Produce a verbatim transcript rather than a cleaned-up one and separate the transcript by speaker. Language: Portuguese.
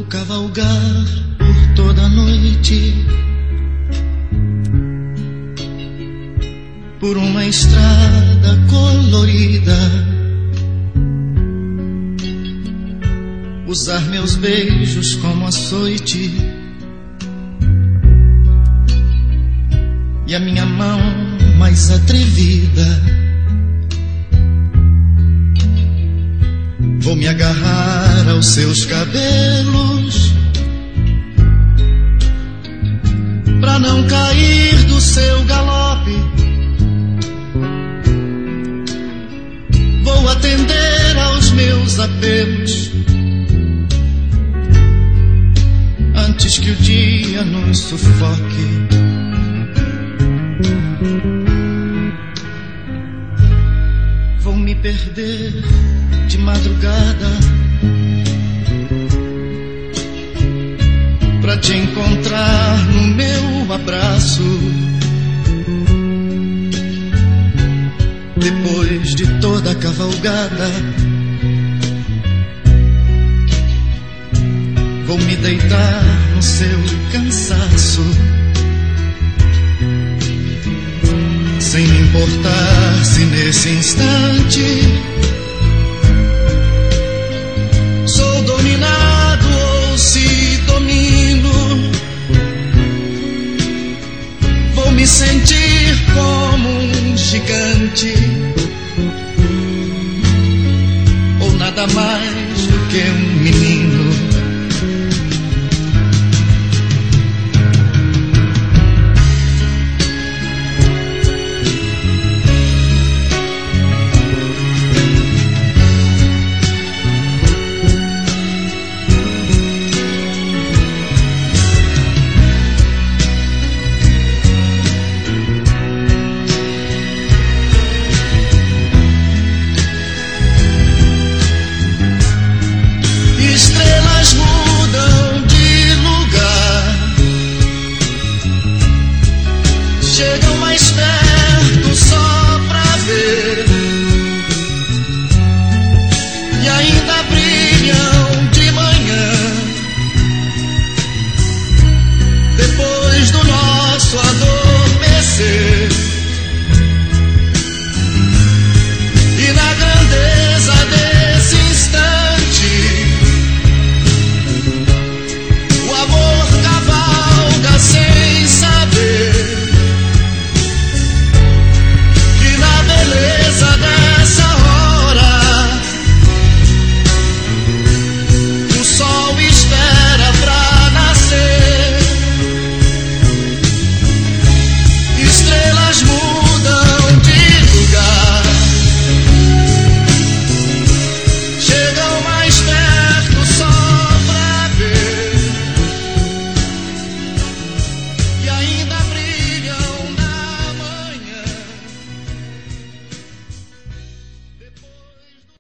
Speaker 1: cavalgar por toda a noite, por uma estrada colorida, usar meus beijos como açoite e a minha mão mais atrevida. Vou me agarrar aos seus cabelos pra não cair do seu galope. Vou atender aos meus apelos antes que o dia nos sufoque. Vou me perder de madrugada pra te encontrar no meu abraço. Depois de toda a cavalgada, vou me deitar no seu cansaço, sem me importar se nesse instante sou dominado ou se domino. Vou me sentir como um gigante, ou nada mais do que um menino. Estrelas mudam de lugar, chegam mais perto só pra ver